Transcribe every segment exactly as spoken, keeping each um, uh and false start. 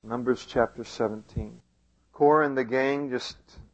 Numbers chapter seventeen. Korah and the gang just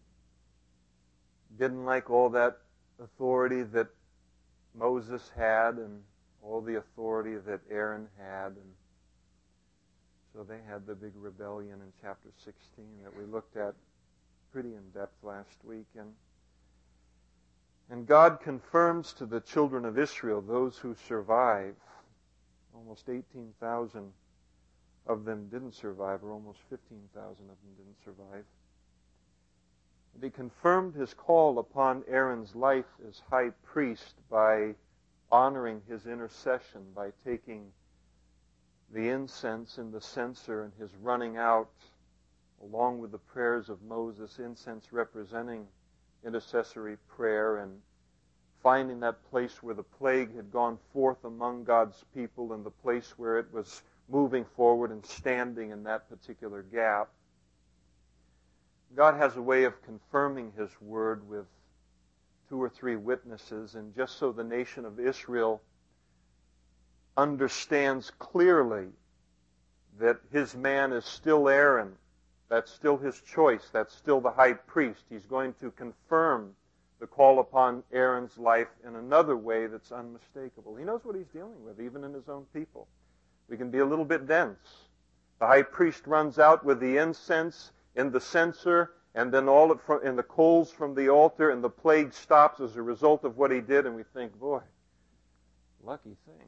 didn't like all that authority that Moses had and all the authority that Aaron had. And so they had the big rebellion in chapter sixteen that we looked at pretty in depth last week. And, and God confirms to the children of Israel, those who survive, almost eighteen thousand of them didn't survive, or almost fifteen thousand of them didn't survive. And he confirmed his call upon Aaron's life as high priest by honoring his intercession, by taking the incense in the censer and his running out, along with the prayers of Moses, incense representing intercessory prayer, and finding that place where the plague had gone forth among God's people and the place where it was moving forward and standing in that particular gap. God has a way of confirming His word with two or three witnesses, and just so the nation of Israel understands clearly that His man is still Aaron, that's still His choice, that's still the high priest, He's going to confirm the call upon Aaron's life in another way that's unmistakable. He knows what He's dealing with, even in His own people. We can be a little bit dense. The high priest runs out with the incense in the censer, and then all of from, in the coals from the altar, and the plague stops as a result of what he did, and we think, boy, lucky thing.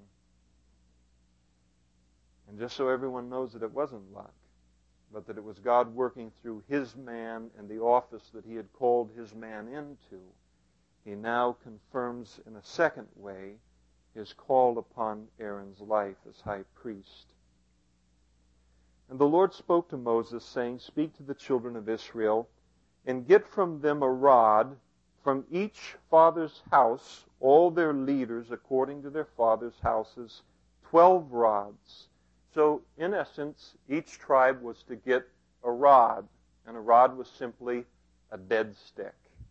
And just so everyone knows that it wasn't luck, but that it was God working through His man and the office that He had called His man into, He now confirms in a second way His call upon Aaron's life as high priest. And the Lord spoke to Moses, saying, "Speak to the children of Israel, and get from them a rod, from each father's house, all their leaders according to their father's houses, twelve rods." So, in essence, each tribe was to get a rod, and a rod was simply a dead stick.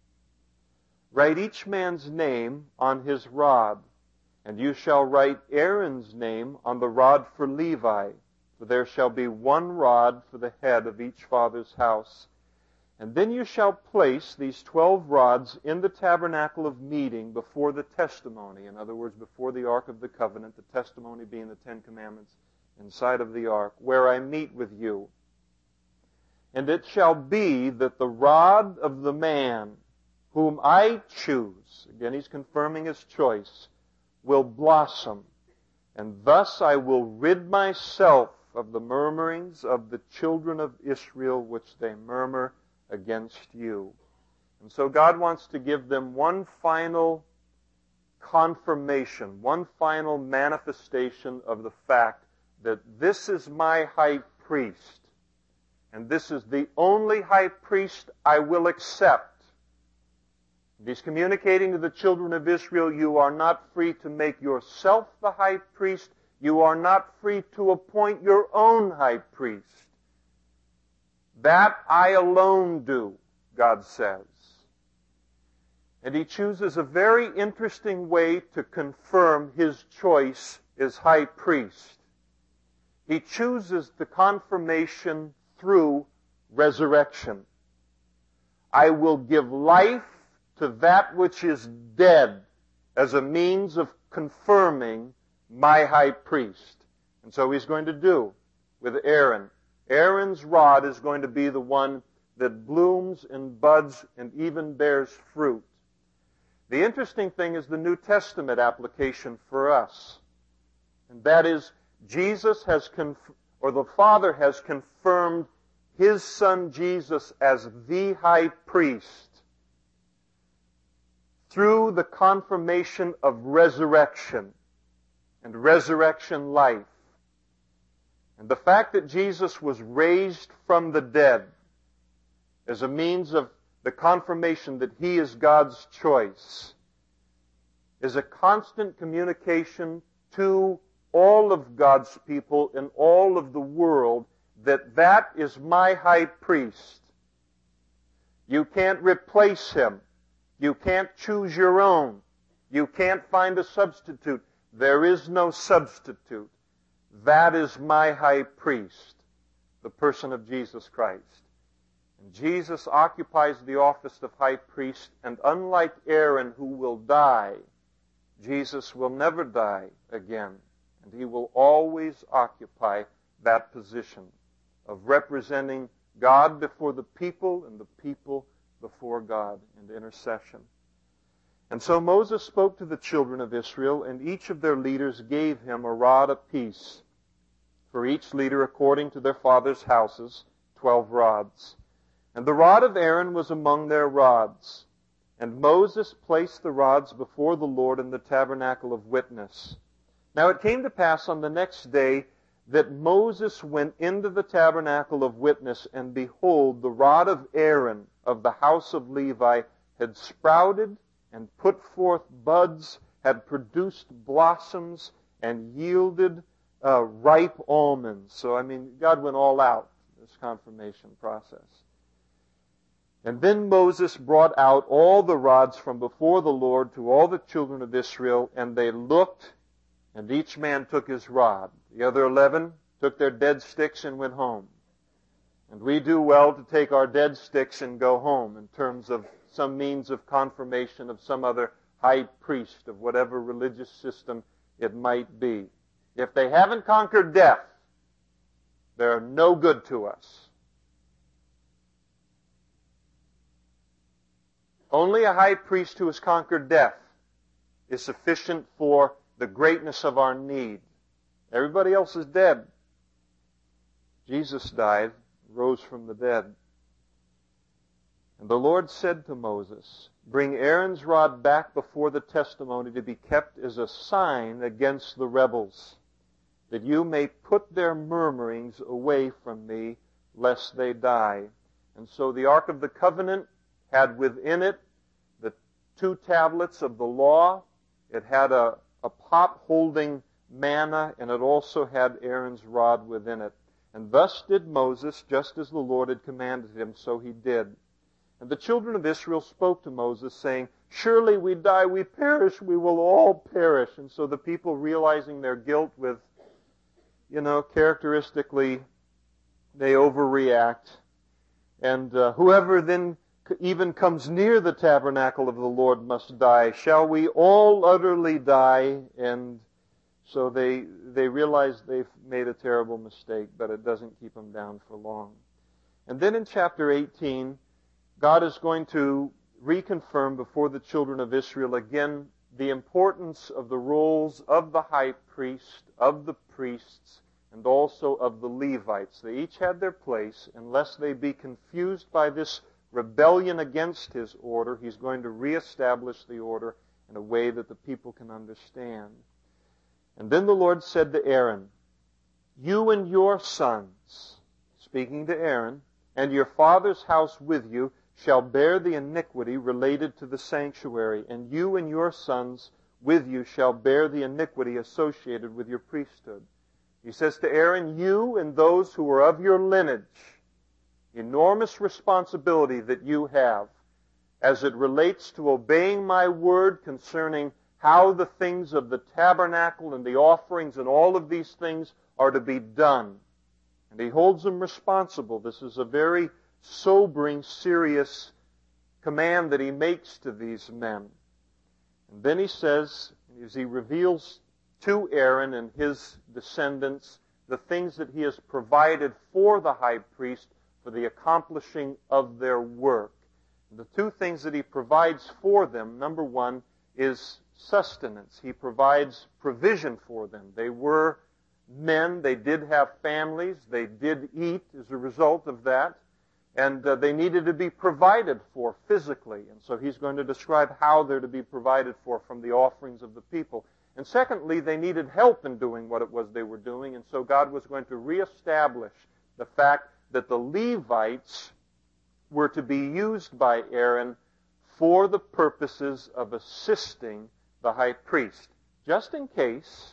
"Write each man's name on his rod, and you shall write Aaron's name on the rod for Levi, for there shall be one rod for the head of each father's house. And then you shall place these twelve rods in the tabernacle of meeting before the testimony." In other words, before the Ark of the Covenant, the testimony being the Ten Commandments inside of the Ark, "where I meet with you. And it shall be that the rod of the man whom I choose," again he's confirming his choice, "will blossom, and thus I will rid myself of the murmurings of the children of Israel which they murmur against you." And so God wants to give them one final confirmation, one final manifestation of the fact that this is my high priest, and this is the only high priest I will accept. He's communicating to the children of Israel, you are not free to make yourself the high priest. You are not free to appoint your own high priest. That I alone do, God says. And He chooses a very interesting way to confirm His choice as high priest. He chooses the confirmation through resurrection. "I will give life to that which is dead," as a means of confirming my high priest. And so He's going to do with Aaron. Aaron's rod is going to be the one that blooms and buds and even bears fruit. The interesting thing is the New Testament application for us. And that is, Jesus has, conf- or the Father has confirmed His Son Jesus as the high priest through the confirmation of resurrection and resurrection life. And the fact that Jesus was raised from the dead as a means of the confirmation that He is God's choice is a constant communication to all of God's people in all of the world that that is my high priest. You can't replace Him. You can't choose your own. You can't find a substitute. There is no substitute. That is my high priest. the person of Jesus Christ. And Jesus occupies the office of high priest, and unlike Aaron, who will die, Jesus will never die again, and he will always occupy that position of representing God before the people and the people before God in intercession. And so Moses spoke to the children of Israel, and each of their leaders gave him a rod apiece, for each leader according to their father's houses, twelve rods. And the rod of Aaron was among their rods. And Moses placed the rods before the Lord in the tabernacle of witness. Now it came to pass on the next day that Moses went into the tabernacle of witness, and behold, the rod of Aaron of the house of Levi had sprouted and put forth buds, had produced blossoms, and yielded uh, ripe almonds. So, I mean, God went all out in this confirmation process. And then Moses brought out all the rods from before the Lord to all the children of Israel, and they looked, and each man took his rod. The other eleven took their dead sticks and went home. And we do well to take our dead sticks and go home in terms of some means of confirmation of some other high priest of whatever religious system it might be. If they haven't conquered death, they're no good to us. Only a high priest who has conquered death is sufficient for the greatness of our need. Everybody else is dead. Jesus died, rose from the dead. And the Lord said to Moses, "Bring Aaron's rod back before the testimony to be kept as a sign against the rebels, that you may put their murmurings away from me, lest they die." And so the Ark of the Covenant had within it the two tablets of the law. It had a, a pot holding manna, and it also had Aaron's rod within it. And thus did Moses, just as the Lord had commanded him, so he did. And the children of Israel spoke to Moses, saying, "Surely we die, we perish, we will all perish." And so the people, realizing their guilt with, you know, characteristically, they overreact. And uh, whoever then even comes near the tabernacle of the Lord must die. Shall we all utterly die? And so they they realize they've made a terrible mistake, but it doesn't keep them down for long. And then in chapter eighteen, God is going to reconfirm before the children of Israel again the importance of the roles of the high priest, of the priests, and also of the Levites. They each had their place. Unless they be confused by this rebellion against his order, he's going to reestablish the order in a way that the people can understand. And then the Lord said to Aaron, "You and your sons," speaking to Aaron, "and your father's house with you shall bear the iniquity related to the sanctuary, and you and your sons with you shall bear the iniquity associated with your priesthood." He says to Aaron, "You and those who are of your lineage," enormous responsibility that you have as it relates to obeying my word concerning how the things of the tabernacle and the offerings and all of these things are to be done. And he holds them responsible. This is a very sobering, serious command that he makes to these men. And then he says, as he reveals to Aaron and his descendants the things that he has provided for the high priest for the accomplishing of their work. The two things that he provides for them, number one, is sustenance. He provides provision for them. They were men. They did have families. They did eat as a result of that. And uh, they needed to be provided for physically. And so he's going to describe how they're to be provided for from the offerings of the people. And secondly, they needed help in doing what it was they were doing. And so God was going to reestablish the fact that the Levites were to be used by Aaron for the purposes of assisting the high priest. Just in case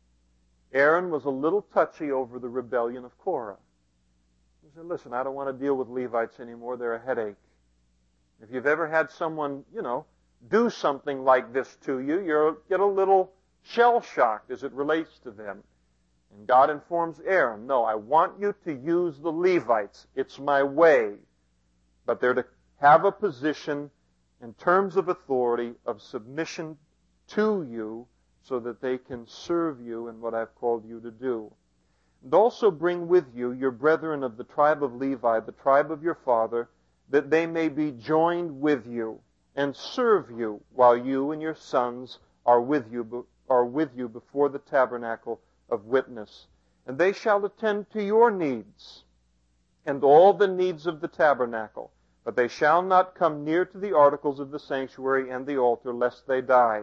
Aaron was a little touchy over the rebellion of Korah. He said, "Listen, I don't want to deal with Levites anymore. They're a headache." If you've ever had someone, you know, do something like this to you, you get a little shell-shocked as it relates to them. And God informs Aaron, no, I want you to use the Levites. It's my way. But they're to have a position in terms of authority, of submission to you, so that they can serve you in what I've called you to do. And also bring with you your brethren of the tribe of Levi, the tribe of your father, that they may be joined with you and serve you while you and your sons are with you, are with you before the tabernacle of witness. And they shall attend to your needs and all the needs of the tabernacle. But they shall not come near to the articles of the sanctuary and the altar, lest they die.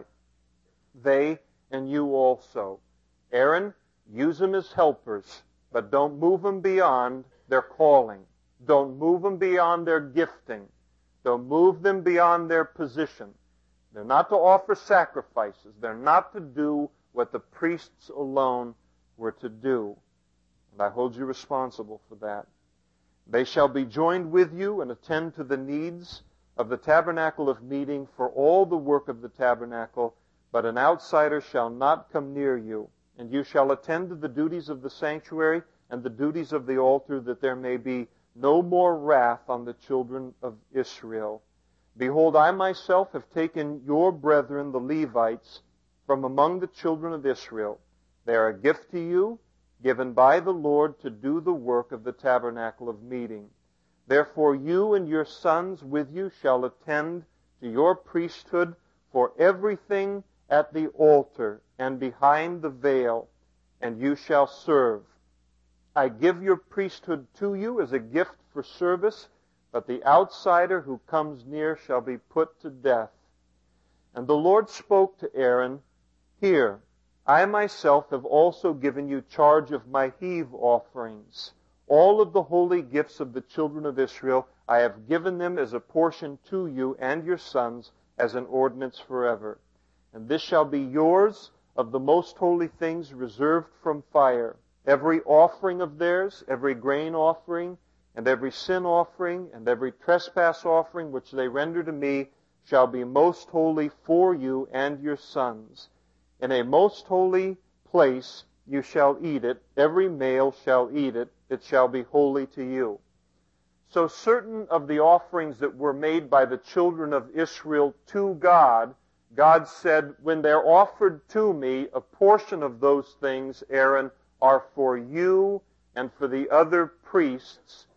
They and you also. Aaron, use them as helpers, but don't move them beyond their calling. Don't move them beyond their gifting. Don't move them beyond their position. They're not to offer sacrifices. They're not to do what the priests alone were to do. And I hold you responsible for that. They shall be joined with you and attend to the needs of the tabernacle of meeting for all the work of the tabernacle, but an outsider shall not come near you. And you shall attend to the duties of the sanctuary and the duties of the altar, that there may be no more wrath on the children of Israel. Behold, I myself have taken your brethren, the Levites, from among the children of Israel. They are a gift to you, given by the Lord to do the work of the tabernacle of meeting. Therefore you and your sons with you shall attend to your priesthood for everything at the altar and behind the veil, and you shall serve. I give your priesthood to you as a gift for service, but the outsider who comes near shall be put to death. And the Lord spoke to Aaron, Here, I myself have also given you charge of my heave offerings. All of the holy gifts of the children of Israel, I have given them as a portion to you and your sons as an ordinance forever. And this shall be yours of the most holy things reserved from fire. Every offering of theirs, every grain offering, and every sin offering, and every trespass offering which they render to me shall be most holy for you and your sons. In a most holy place you shall eat it. Every male shall eat it. It shall be holy to you. So certain of the offerings that were made by the children of Israel to God, God said, when they're offered to me, a portion of those things, Aaron, are for you and for the other priests,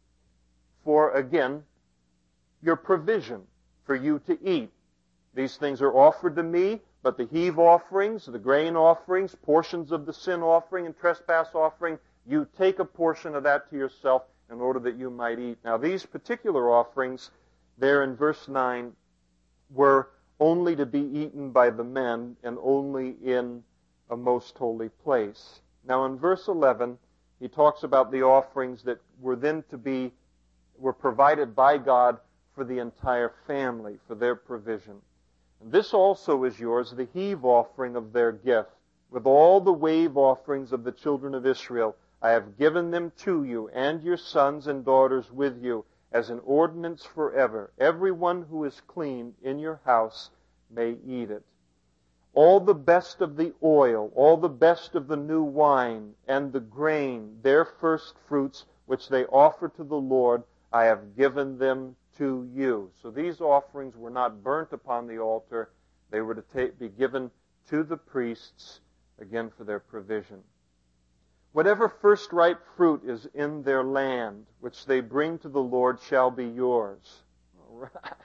for, again, your provision, for you to eat. These things are offered to me, but the heave offerings, the grain offerings, portions of the sin offering and trespass offering, you take a portion of that to yourself in order that you might eat. Now, these particular offerings, there in verse nine, were only to be eaten by the men and only in a most holy place. Now, in verse eleven, he talks about the offerings that were then to be, were provided by God for the entire family, for their provision. This also is yours, the heave offering of their gift. With all the wave offerings of the children of Israel, I have given them to you and your sons and daughters with you as an ordinance forever. Everyone who is clean in your house may eat it. All the best of the oil, all the best of the new wine and the grain, their first fruits, which they offer to the Lord, I have given them to you. So these offerings were not burnt upon the altar. They were to take, be given to the priests, again, for their provision. Whatever first ripe fruit is in their land, which they bring to the Lord, shall be yours. All right.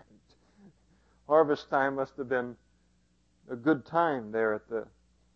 Harvest time must have been a good time there at the,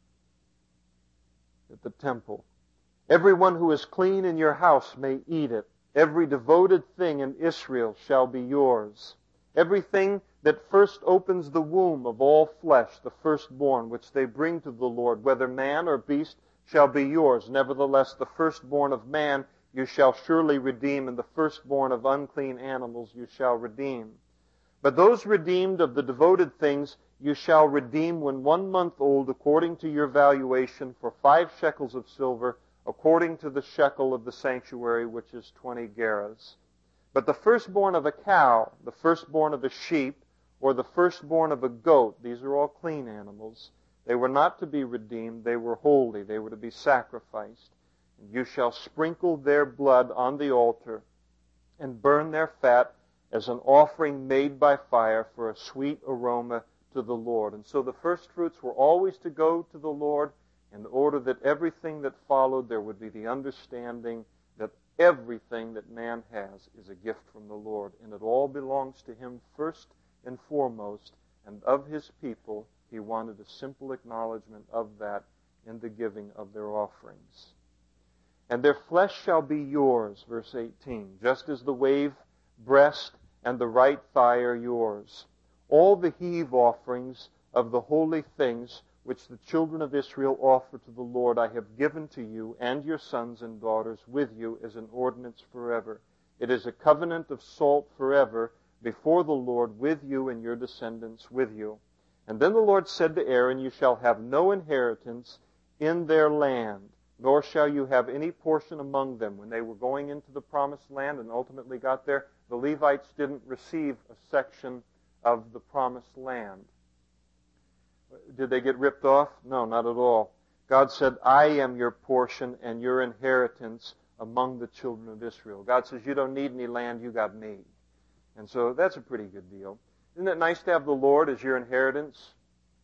at the temple. Everyone who is clean in your house may eat it. Every devoted thing in Israel shall be yours. Everything that first opens the womb of all flesh, the firstborn, which they bring to the Lord, whether man or beast, shall be yours. Nevertheless, the firstborn of man you shall surely redeem, and the firstborn of unclean animals you shall redeem. But those redeemed of the devoted things you shall redeem when one month old, according to your valuation, for five shekels of silver, according to the shekel of the sanctuary, which is twenty gerahs. But the firstborn of a cow, the firstborn of a sheep, or the firstborn of a goat, these are all clean animals, They were not to be redeemed. They were holy. They were to be sacrificed. And you shall sprinkle their blood on the altar and burn their fat as an offering made by fire for a sweet aroma to the Lord. And so the first fruits were always to go to the Lord in order that everything that followed, there would be the understanding that everything that man has is a gift from the Lord, and it all belongs to Him first and foremost, and of His people He wanted a simple acknowledgement of that in the giving of their offerings. And their flesh shall be yours, verse eighteen, just as the wave breast and the right thigh are yours. All the heave offerings of the holy things which the children of Israel offer to the Lord I have given to you and your sons and daughters with you as an ordinance forever. It is a covenant of salt forever before the Lord with you and your descendants with you. And then the Lord said to Aaron, you shall have no inheritance in their land, nor shall you have any portion among them. When they were going into the promised land and ultimately got there, the Levites didn't receive a section of the promised land. Did they get ripped off? No, not at all. God said, I am your portion and your inheritance among the children of Israel. God says, you don't need any land, you got me. And so that's a pretty good deal. Isn't it nice to have the Lord as your inheritance?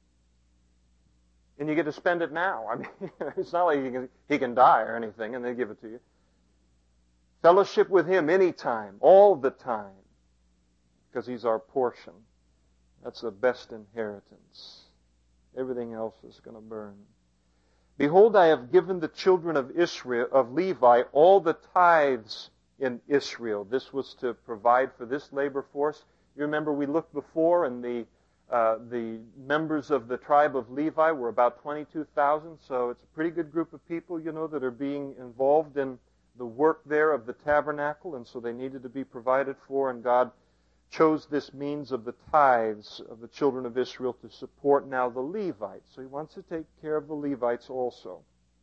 And you get to spend it now. I mean, it's not like he can, he can die or anything and they give it to you. Fellowship with Him anytime, all the time, because He's our portion. That's the best inheritance. Everything else is going to burn. Behold, I have given the children of Israel, of Levi, all the tithes in Israel. This was to provide for this labor force. You remember we looked before, and the uh, the members of the tribe of Levi were about twenty-two thousand. So it's a pretty good group of people, you know, that are being involved in the work there of the tabernacle, and so they needed to be provided for, and God chose this means of the tithes of the children of Israel to support now the Levites. So He wants to take care of the Levites also,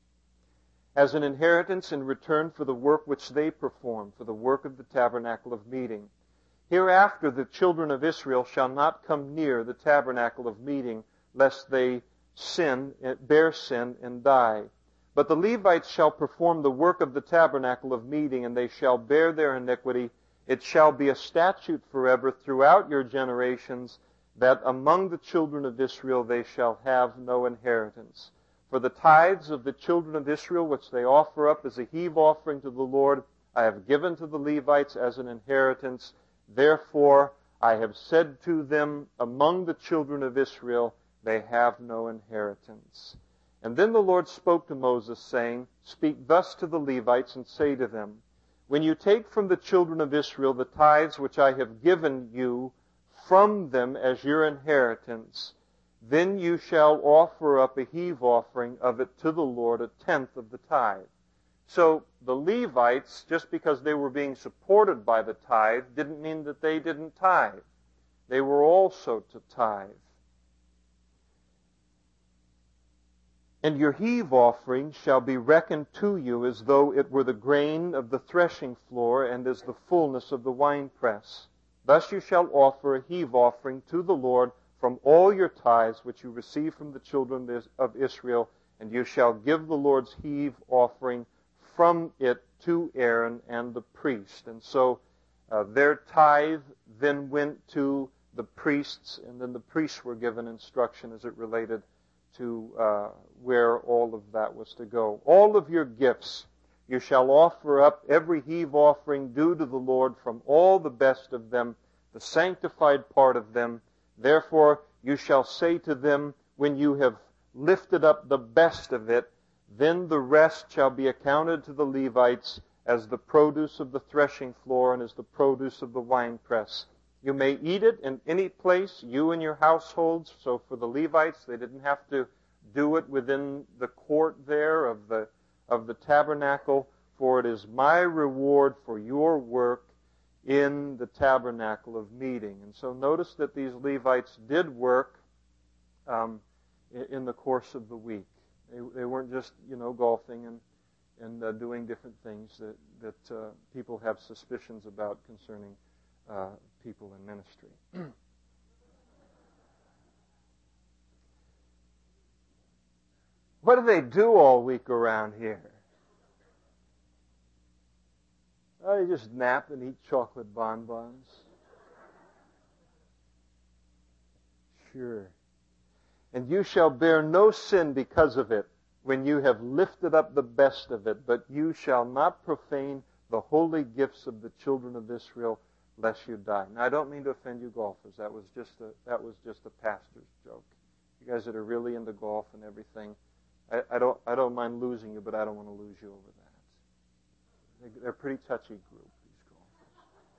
as an inheritance in return for the work which they perform, for the work of the tabernacle of meeting. Hereafter the children of Israel shall not come near the tabernacle of meeting, lest they sin, bear sin, and die. But the Levites shall perform the work of the tabernacle of meeting, and they shall bear their iniquity. It shall be a statute forever throughout your generations, that among the children of Israel they shall have no inheritance. For the tithes of the children of Israel, which they offer up as a heave offering to the Lord, I have given to the Levites as an inheritance. Therefore I have said to them, among the children of Israel they have no inheritance. And then the Lord spoke to Moses, saying, Speak thus to the Levites, and say to them, When you take from the children of Israel the tithes which I have given you from them as your inheritance, then you shall offer up a heave offering of it to the Lord, a tenth of the tithe. So the Levites, just because they were being supported by the tithe, didn't mean that they didn't tithe. They were also to tithe. And your heave offering shall be reckoned to you as though it were the grain of the threshing floor and as the fullness of the winepress. Thus you shall offer a heave offering to the Lord from all your tithes which you receive from the children of Israel, and you shall give the Lord's heave offering from it to Aaron and the priest. And so uh, their tithe then went to the priests, and then the priests were given instruction as it related to uh, where all of that was to go. All of your gifts you shall offer up, every heave offering due to the Lord from all the best of them, the sanctified part of them. Therefore you shall say to them, when you have lifted up the best of it, then the rest shall be accounted to the Levites as the produce of the threshing floor and as the produce of the winepress. You may eat it in any place, you and your households. So for the Levites, they didn't have to do it within the court there of the of the tabernacle, for it is my reward for your work in the tabernacle of meeting. And so notice that these Levites did work um, in the course of the week. They, they weren't just, you know, golfing and and uh, doing different things that that uh, people have suspicions about concerning uh, people in ministry. What do they do all week around here? Oh, they just nap and eat chocolate bonbons. Sure. And you shall bear no sin because of it, when you have lifted up the best of it, but you shall not profane the holy gifts of the children of Israel, lest you die. Now, I don't mean to offend you golfers. That was just a that was just a pastor's joke. You guys that are really into golf and everything, I, I don't I don't mind losing you, but I don't want to lose you over that. They, they're a pretty touchy group, these golfers.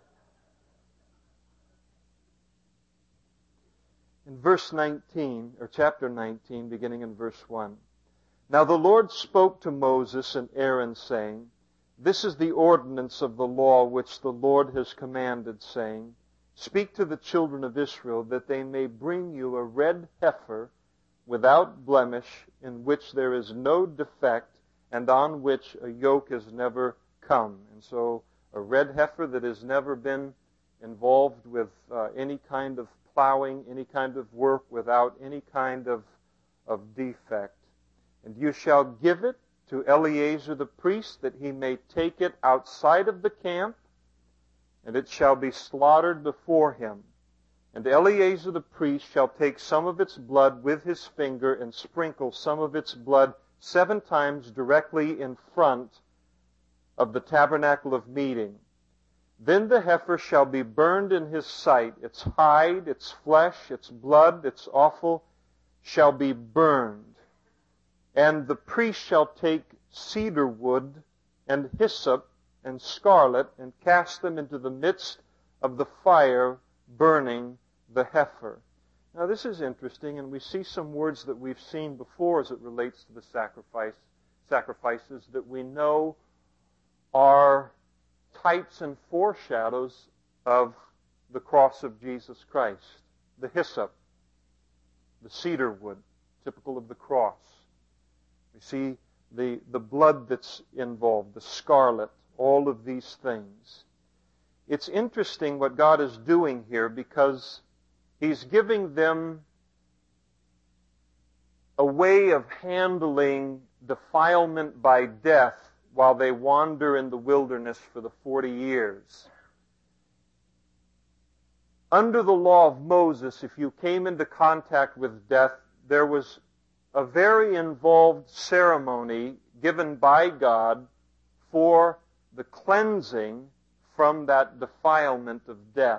In verse nineteen, or chapter nineteen, beginning in verse one. Now the Lord spoke to Moses and Aaron, saying, This is the ordinance of the law which the Lord has commanded, saying, Speak to the children of Israel, that they may bring you a red heifer without blemish, in which there is no defect, and on which a yoke has never come. And so a red heifer that has never been involved with uh, any kind of plowing, any kind of work, without any kind of, of defect. And you shall give it to Eleazar the priest, that he may take it outside of the camp, and it shall be slaughtered before him. And Eleazar the priest shall take some of its blood with his finger and sprinkle some of its blood seven times directly in front of the tabernacle of meeting. Then the heifer shall be burned in his sight. Its hide, its flesh, its blood, its offal shall be burned. And the priest shall take cedar wood and hyssop and scarlet and cast them into the midst of the fire, burning the heifer. Now this is interesting, and we see some words that we've seen before as it relates to the sacrifice, sacrifices that we know are types and foreshadows of the cross of Jesus Christ. The hyssop, the cedar wood, typical of the cross. We see the, the blood that's involved, the scarlet, all of these things. It's interesting what God is doing here, because He's giving them a way of handling defilement by death while they wander in the wilderness for the forty years. Under the law of Moses, if you came into contact with death, there was a very involved ceremony given by God for the cleansing from that defilement of death.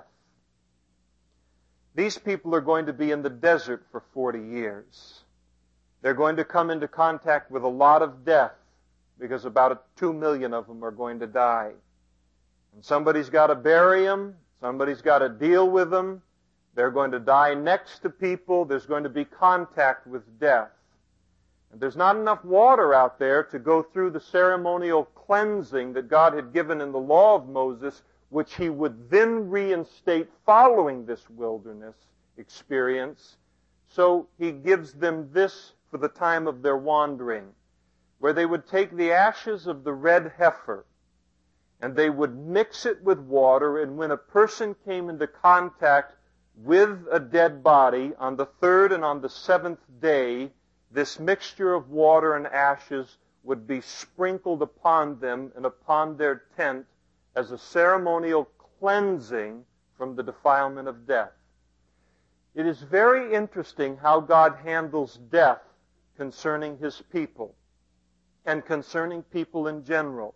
These people are going to be in the desert for forty years. They're going to come into contact with a lot of death, because about two million of them are going to die. And somebody's got to bury them. Somebody's got to deal with them. They're going to die next to people. There's going to be contact with death. And there's not enough water out there to go through the ceremonial cleansing that God had given in the law of Moses, which He would then reinstate following this wilderness experience. So He gives them this for the time of their wandering, where they would take the ashes of the red heifer and they would mix it with water, and when a person came into contact with a dead body on the third and on the seventh day, this mixture of water and ashes would be sprinkled upon them and upon their tent as a ceremonial cleansing from the defilement of death. It is very interesting how God handles death concerning His people and concerning people in general.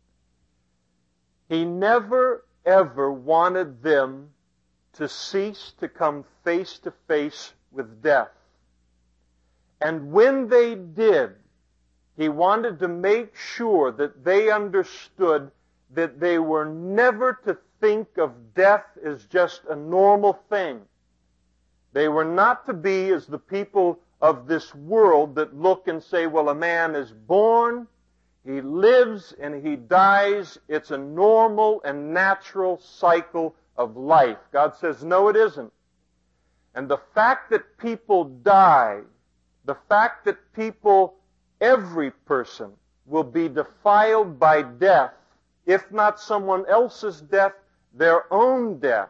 He never, ever wanted them to cease to come face to face with death. And when they did, He wanted to make sure that they understood that they were never to think of death as just a normal thing. They were not to be as the people of this world that look and say, well, a man is born, he lives, and he dies. It's a normal and natural cycle of life. God says, no, it isn't. And the fact that people die, the fact that people, every person, will be defiled by death, if not someone else's death, their own death.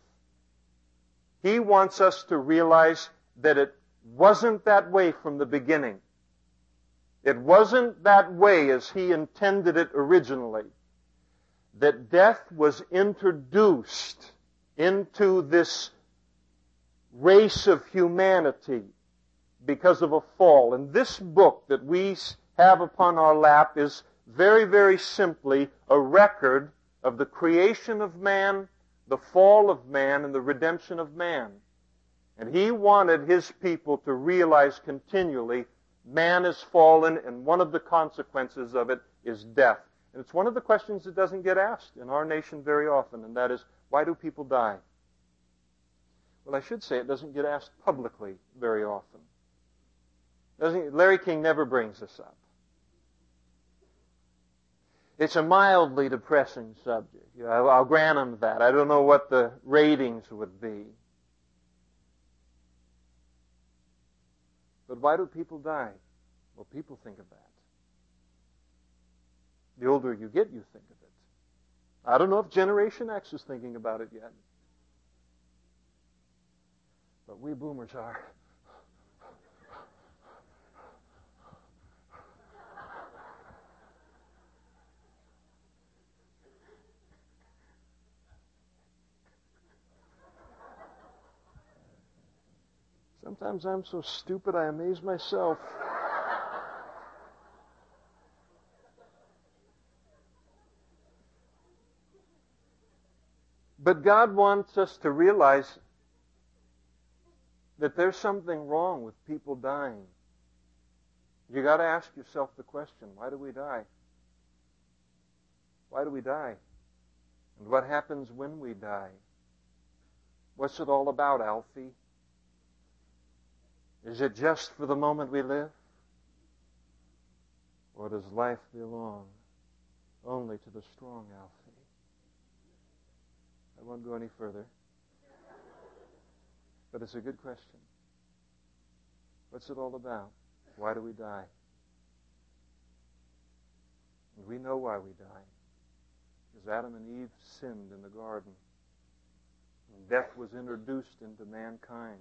He wants us to realize that it wasn't that way from the beginning. It wasn't that way as He intended it originally. That death was introduced into this race of humanity because of a fall. And this book that we have upon our lap is very, very simply a record of the creation of man, the fall of man, and the redemption of man. And He wanted His people to realize continually man is fallen, and one of the consequences of it is death. And it's one of the questions that doesn't get asked in our nation very often, and that is, why do people die? Well, I should say it doesn't get asked publicly very often. Doesn't, Larry King never brings this up. It's a mildly depressing subject. You know, I'll, I'll grant him that. I don't know what the ratings would be. But why do people die? Well, people think of that. The older you get, you think of it. I don't know if Generation X is thinking about it yet. But we boomers are. Sometimes I'm so stupid I amaze myself. But God wants us to realize that there's something wrong with people dying. You got to ask yourself the question, why do we die? Why do we die? And what happens when we die? What's it all about, Alfie? Is it just for the moment we live? Or does life belong only to the strong, Alfie? I won't go any further. But it's a good question. What's it all about? Why do we die? And we know why we die. Because Adam and Eve sinned in the garden. And death was introduced into mankind.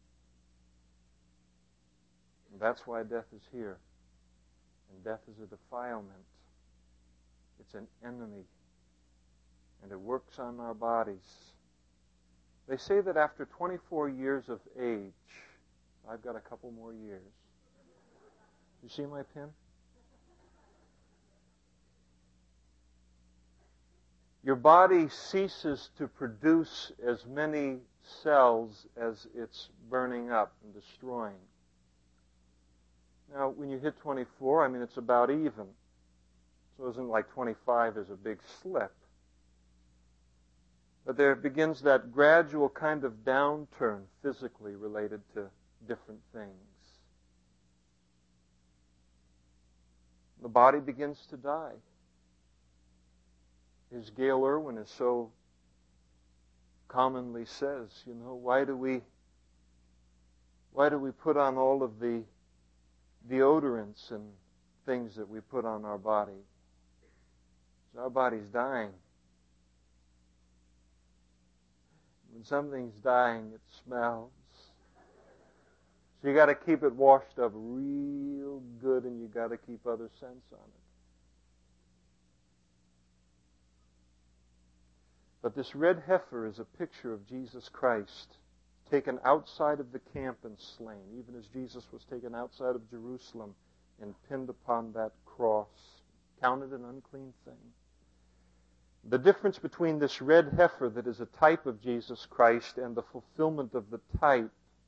And that's why death is here. And death is a defilement. It's an enemy. And it works on our bodies. They say that after twenty-four years of age, I've got a couple more years. You see my pen? Your body ceases to produce as many cells as it's burning up and destroying. Now, when you hit twenty-four, I mean, it's about even. So it isn't like twenty-five is a big slip. But there begins that gradual kind of downturn physically related to different things. The body begins to die. As Gail Irwin is so commonly says, you know, why do we why do we put on all of the deodorants and things that we put on our body? Our body's dying. When something's dying, it smells. So you got to keep it washed up real good, and you got to keep other scents on it. But this red heifer is a picture of Jesus Christ, taken outside of the camp and slain, even as Jesus was taken outside of Jerusalem and pinned upon that cross, counted an unclean thing. The difference between this red heifer that is a type of Jesus Christ and the fulfillment of the type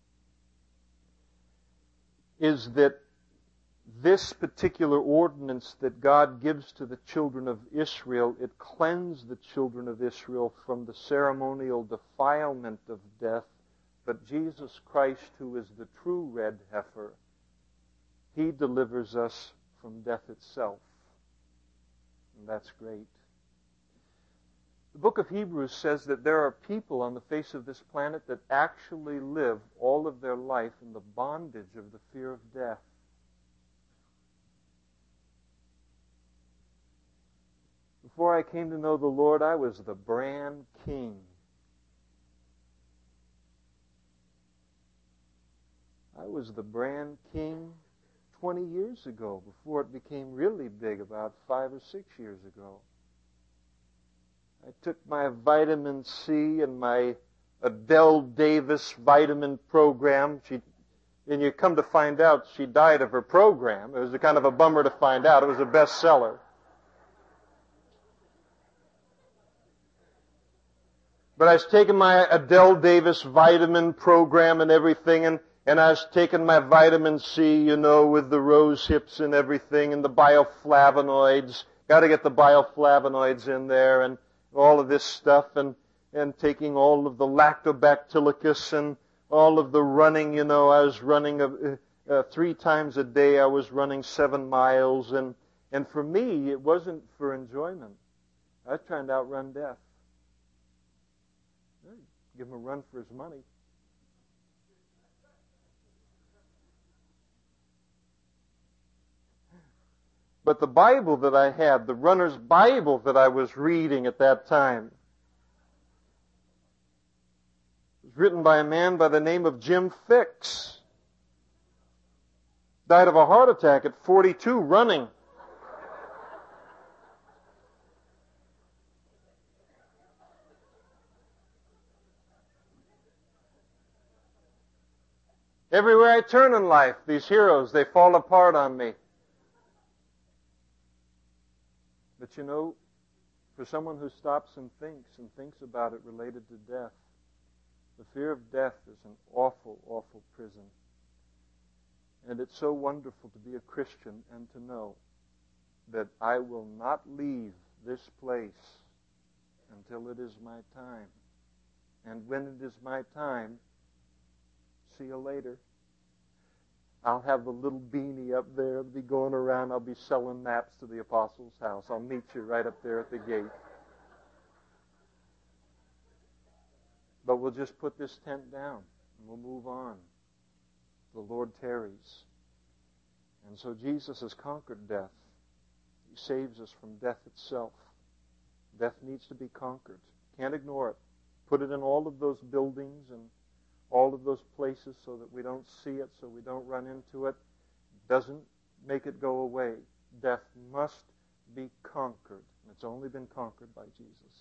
is that this particular ordinance that God gives to the children of Israel, it cleansed the children of Israel from the ceremonial defilement of death. But Jesus Christ, who is the true red heifer, He delivers us from death itself. And that's great. The book of Hebrews says that there are people on the face of this planet that actually live all of their life in the bondage of the fear of death. Before I came to know the Lord, I was the brand king. I was the brand king twenty years ago, before it became really big, about five or six years ago. I took my vitamin C and my Adele Davis vitamin program. She, and you come to find out she died of her program. It was a kind of a bummer to find out. It was a bestseller. But I was taking my Adele Davis vitamin program and everything, and, and I was taking my vitamin C, you know, with the rose hips and everything, and the bioflavonoids. Got to get the bioflavonoids in there, and all of this stuff, and, and taking all of the lactobacillicus and all of the running, you know. I was running a, uh, three times a day. I was running seven miles, and, and for me, it wasn't for enjoyment. I was trying to outrun death. Give him a run for his money. But the Bible that I had, the runner's Bible that I was reading at that time, was written by a man by the name of Jim Fixx. Died of a heart attack at forty-two running. Everywhere I turn in life, these heroes, they fall apart on me. But you know, for someone who stops and thinks and thinks about it related to death, the fear of death is an awful, awful prison. And it's so wonderful to be a Christian and to know that I will not leave this place until it is my time. And when it is my time, see you later. I'll have the little beanie up there. I'll be going around. I'll be selling maps to the apostles' house. I'll meet you right up there at the gate. But we'll just put this tent down and we'll move on. The Lord tarries. And so Jesus has conquered death. He saves us from death itself. Death needs to be conquered. Can't ignore it. Put it in all of those buildings and all of those places so that we don't see it, so we don't run into it. Doesn't make it go away. Death must be conquered. And it's only been conquered by Jesus.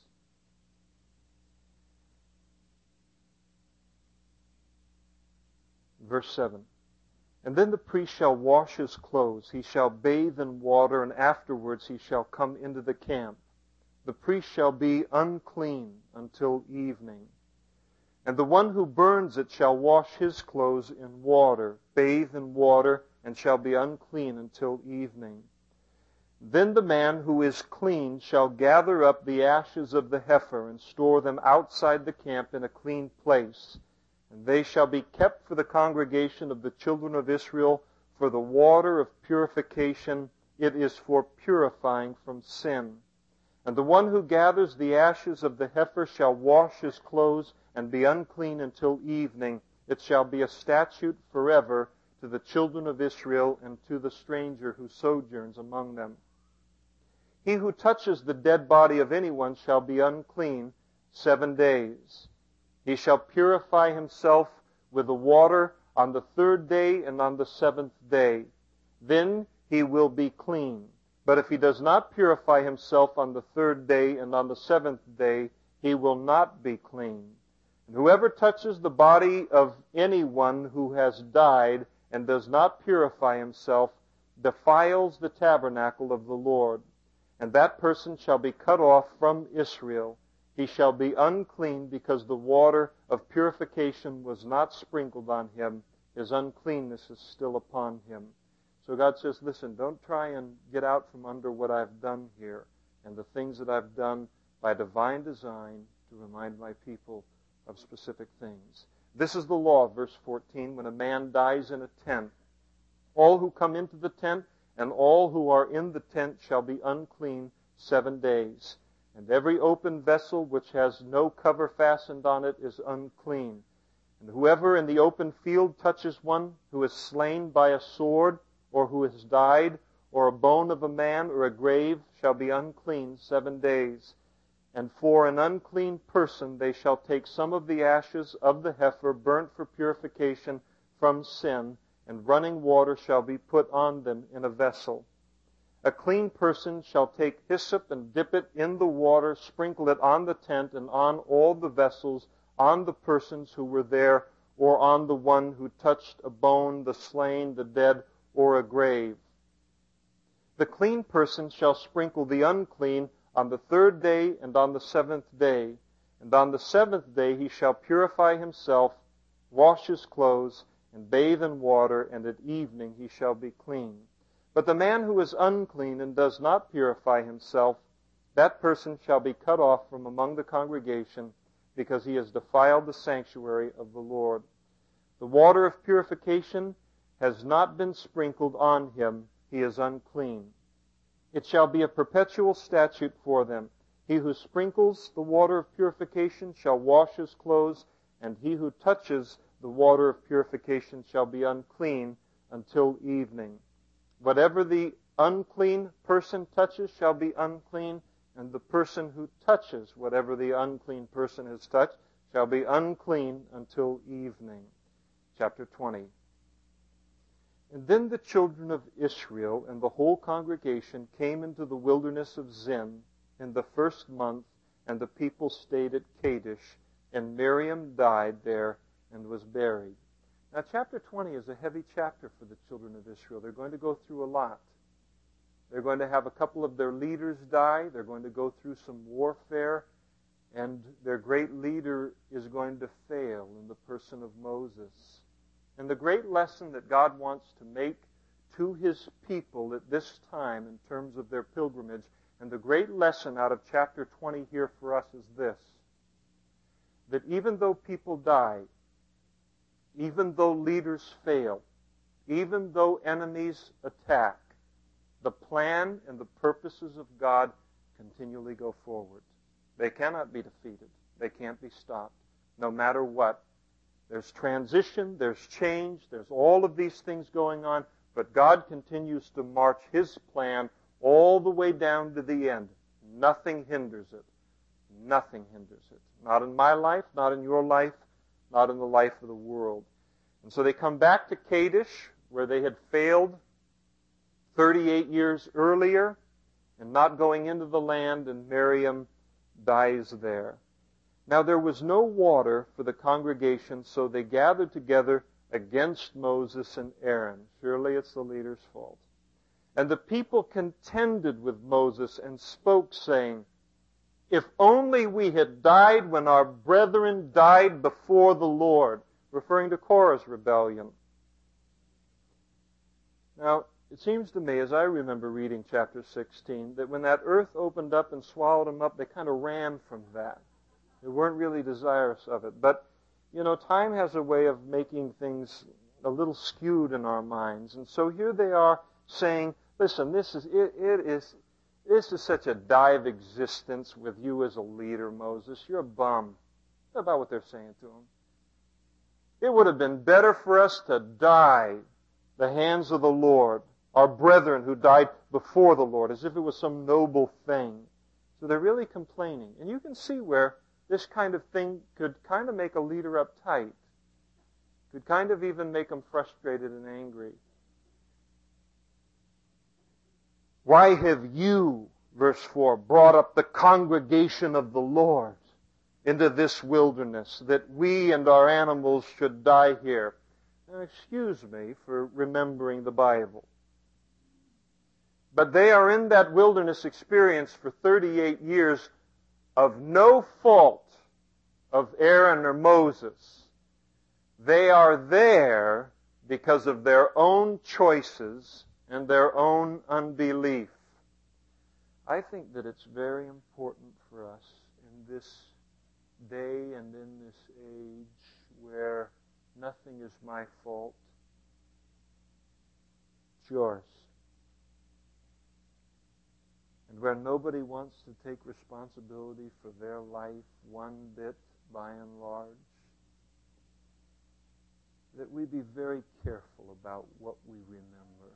Verse seven. And then the priest shall wash his clothes. He shall bathe in water, and afterwards he shall come into the camp. The priest shall be unclean until evening. And the one who burns it shall wash his clothes in water, bathe in water, and shall be unclean until evening. Then the man who is clean shall gather up the ashes of the heifer and store them outside the camp in a clean place. And they shall be kept for the congregation of the children of Israel for the water of purification. It is for purifying from sin. And the one who gathers the ashes of the heifer shall wash his clothes and be unclean until evening. It shall be a statute forever to the children of Israel and to the stranger who sojourns among them. He who touches the dead body of anyone shall be unclean seven days. He shall purify himself with the water on the third day and on the seventh day. Then he will be clean. But if he does not purify himself on the third day and on the seventh day, he will not be clean. And whoever touches the body of anyone who has died and does not purify himself defiles the tabernacle of the Lord. And that person shall be cut off from Israel. He shall be unclean because the water of purification was not sprinkled on him. His uncleanness is still upon him. So God says, listen, don't try and get out from under what I've done here and the things that I've done by divine design to remind my people of specific things. This is the law, verse fourteen, when a man dies in a tent. All who come into the tent and all who are in the tent shall be unclean seven days. And every open vessel which has no cover fastened on it is unclean. And whoever in the open field touches one who is slain by a sword, or who has died, or a bone of a man, or a grave, shall be unclean seven days. And for an unclean person they shall take some of the ashes of the heifer burnt for purification from sin, and running water shall be put on them in a vessel. A clean person shall take hyssop and dip it in the water, sprinkle it on the tent and on all the vessels, on the persons who were there, or on the one who touched a bone, the slain, the dead, or a grave. The clean person shall sprinkle the unclean on the third day and on the seventh day. And on the seventh day he shall purify himself, wash his clothes, and bathe in water, and at evening he shall be clean. But the man who is unclean and does not purify himself, that person shall be cut off from among the congregation, because he has defiled the sanctuary of the Lord. The water of purification has not been sprinkled on him, he is unclean. It shall be a perpetual statute for them. He who sprinkles the water of purification shall wash his clothes, and he who touches the water of purification shall be unclean until evening. Whatever the unclean person touches shall be unclean, and the person who touches whatever the unclean person has touched shall be unclean until evening. Chapter twenty. And then the children of Israel and the whole congregation came into the wilderness of Zin in the first month, and the people stayed at Kadesh, and Miriam died there and was buried. Now, chapter twenty is a heavy chapter for the children of Israel. They're going to go through a lot. They're going to have a couple of their leaders die. They're going to go through some warfare. And their great leader is going to fail in the person of Moses. And the great lesson that God wants to make to His people at this time in terms of their pilgrimage, and the great lesson out of chapter twenty here for us is this: that even though people die, even though leaders fail, even though enemies attack, the plan and the purposes of God continually go forward. They cannot be defeated. They can't be stopped, no matter what. There's transition, there's change, there's all of these things going on, but God continues to march His plan all the way down to the end. Nothing hinders it. Nothing hinders it. Not in my life, not in your life, not in the life of the world. And so they come back to Kadesh, where they had failed thirty-eight years earlier, and not going into the land, and Miriam dies there. Now there was no water for the congregation, so they gathered together against Moses and Aaron. Surely it's the leader's fault. And the people contended with Moses and spoke, saying, "If only we had died when our brethren died before the Lord," referring to Korah's rebellion. Now, it seems to me, as I remember reading chapter sixteen, that when that earth opened up and swallowed them up, they kind of ran from that. They weren't really desirous of it. But, you know, time has a way of making things a little skewed in our minds. And so here they are saying, listen, this is it, it is this is such a dive existence with you as a leader, Moses. You're a bum. That's about what they're saying to him. It would have been better for us to die the hands of the Lord, our brethren who died before the Lord, as if it was some noble thing. So they're really complaining. And you can see where this kind of thing could kind of make a leader uptight. Could kind of even make him frustrated and angry. Why have you, verse four, brought up the congregation of the Lord into this wilderness, that we and our animals should die here? Now, excuse me for remembering the Bible. But they are in that wilderness experience for thirty-eight years of no fault of Aaron or Moses. They are there because of their own choices and their own unbelief. I think that it's very important for us in this day and in this age where nothing is my fault, it's yours. And where nobody wants to take responsibility for their life one bit by and large, that we be very careful about what we remember.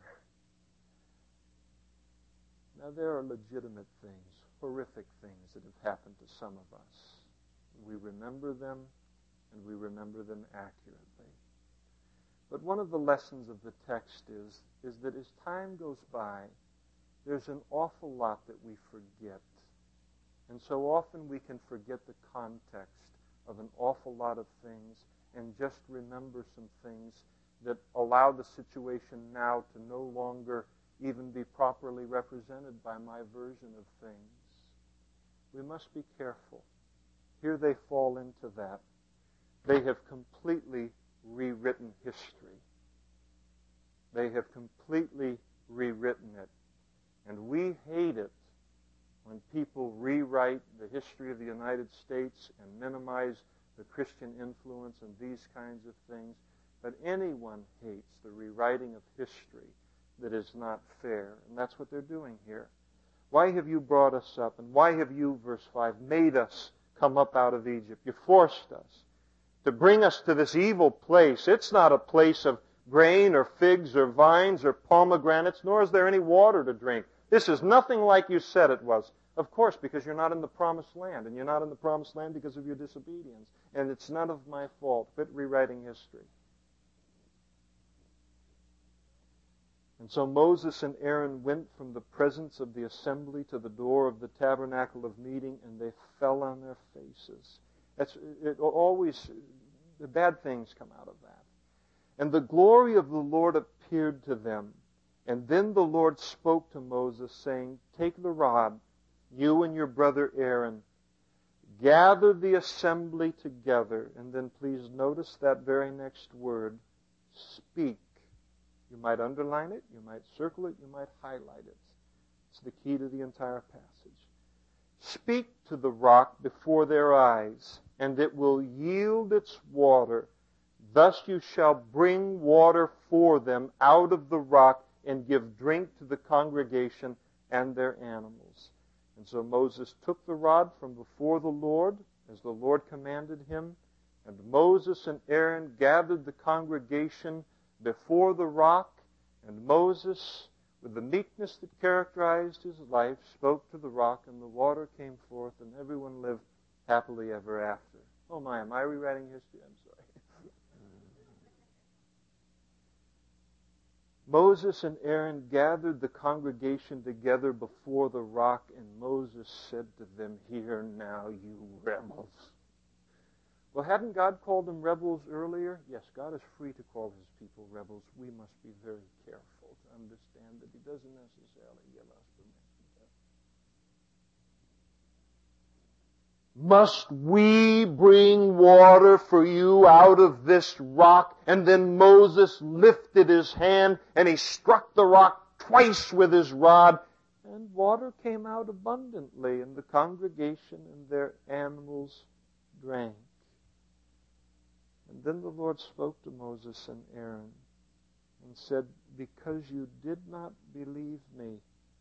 Now, there are legitimate things, horrific things that have happened to some of us. We remember them, and we remember them accurately. But one of the lessons of the text is, is that as time goes by, there's an awful lot that we forget. And so often we can forget the context of an awful lot of things and just remember some things that allow the situation now to no longer even be properly represented by my version of things. We must be careful. Here they fall into that. They have completely rewritten history. They have completely rewritten it. And we hate it when people rewrite the history of the United States and minimize the Christian influence and these kinds of things. But anyone hates the rewriting of history that is not fair. And that's what they're doing here. Why have you brought us up? And why have you, verse five, made us come up out of Egypt? You forced us to bring us to this evil place. It's not a place of grain or figs or vines or pomegranates, nor is there any water to drink. This is nothing like you said it was. Of course, because you're not in the promised land, and you're not in the promised land because of your disobedience. And it's none of my fault. Quit rewriting history. And so Moses and Aaron went from the presence of the assembly to the door of the tabernacle of meeting, and they fell on their faces. That's it, always, the bad things come out of that. And the glory of the Lord appeared to them. And then the Lord spoke to Moses, saying, take the rod, you and your brother Aaron, gather the assembly together. And then please notice that very next word, speak. You might underline it, you might circle it, you might highlight it. It's the key to the entire passage. Speak to the rock before their eyes, and it will yield its water. Thus you shall bring water for them out of the rock and give drink to the congregation and their animals. And so Moses took the rod from before the Lord, as the Lord commanded him, and Moses and Aaron gathered the congregation before the rock, and Moses, with the meekness that characterized his life, spoke to the rock, and the water came forth, and everyone lived happily ever after. Oh my, am I rewriting history? I'm sorry. Moses and Aaron gathered the congregation together before the rock, and Moses said to them, hear now, you rebels. Well, hadn't God called them rebels earlier? Yes, God is free to call his people rebels. We must be very careful to understand that he doesn't necessarily give us permission. Must we bring water for you out of this rock? And then Moses lifted his hand and he struck the rock twice with his rod, and water came out abundantly, and the congregation and their animals drank. And then the Lord spoke to Moses and Aaron and said, because you did not believe me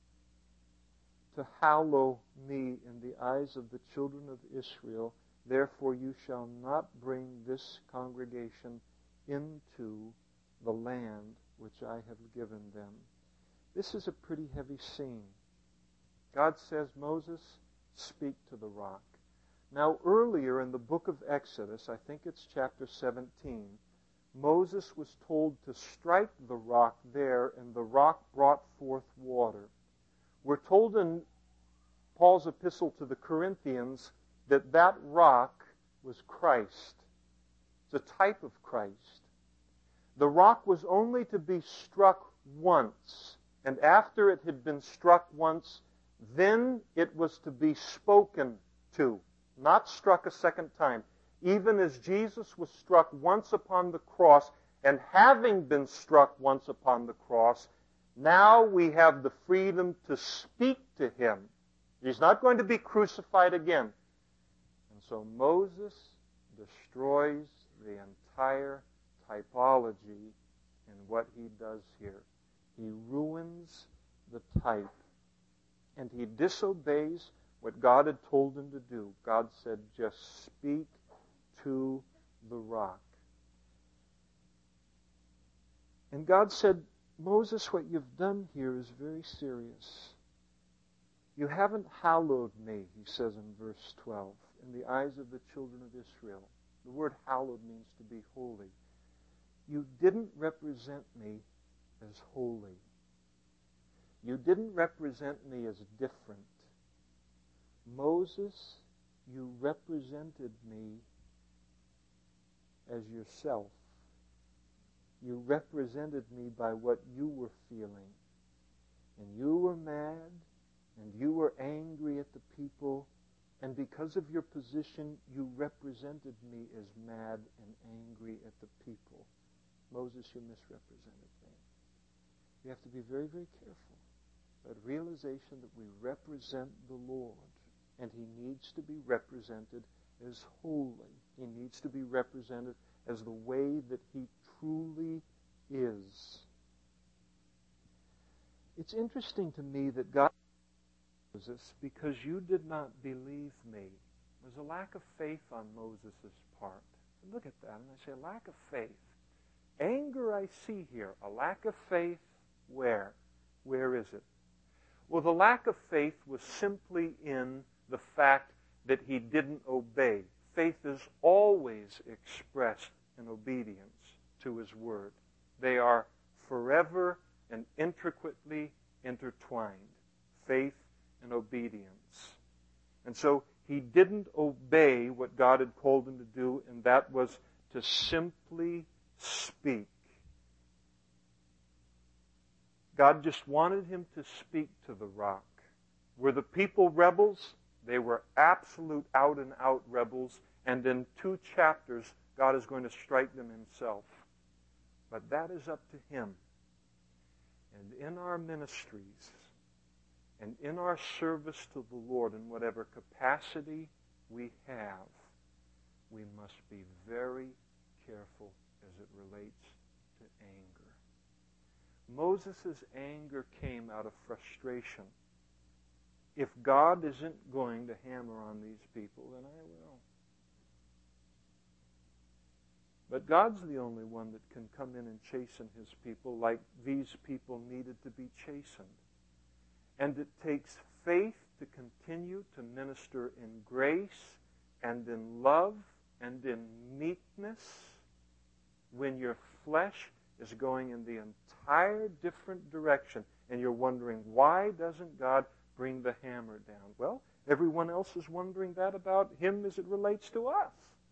to hallow me in the eyes of the children of Israel, therefore you shall not bring this congregation into the land which I have given them. This is a pretty heavy scene. God says, Moses, speak to the rock. Now, earlier in the book of Exodus, I think it's chapter seventeen, Moses was told to strike the rock there, and the rock brought forth water. We're told in Paul's epistle to the Corinthians that that rock was Christ. It's a type of Christ. The rock was only to be struck once, and after it had been struck once, then it was to be spoken to. Not struck a second time. Even as Jesus was struck once upon the cross, and having been struck once upon the cross, now we have the freedom to speak to him. He's not going to be crucified again. And so Moses destroys the entire typology in what he does here. He ruins the type. And he disobeys what God had told him to do. God said, just speak to the rock. And God said, Moses, what you've done here is very serious. You haven't hallowed me, he says in verse twelve, in the eyes of the children of Israel. The word hallowed means to be holy. you didn't represent me as holy. You didn't represent me as different. Moses, you represented me as yourself. You represented me by what you were feeling. And you were mad, and you were angry at the people, and because of your position, you represented me as mad and angry at the people. Moses, you misrepresented me. We have to be very, very careful. That realization that we represent the Lord, and He needs to be represented as holy. He needs to be represented as the way that He truly is. It's interesting to me that God Moses, because you did not believe me. There's a lack of faith on Moses' part. Look at that, and I say, a lack of faith. Anger I see here. A lack of faith, where? Where is it? Well, the lack of faith was simply in the fact that he didn't obey. Faith is always expressed in obedience to His Word. They are forever and intricately intertwined. Faith and obedience. And so he didn't obey what God had called him to do, and that was to simply speak. God just wanted him to speak to the rock. Were the people rebels? They were absolute out-and-out rebels, and in two chapters, God is going to strike them Himself. But that is up to Him. And in our ministries, and in our service to the Lord, in whatever capacity we have, we must be very careful as it relates to anger. Moses' anger came out of frustration. If God isn't going to hammer on these people, then I will. But God's the only one that can come in and chasten His people like these people needed to be chastened. And it takes faith to continue to minister in grace and in love and in meekness when your flesh is going in the entire different direction and you're wondering, why doesn't God bring the hammer down? Well, everyone else is wondering that about Him as it relates to us.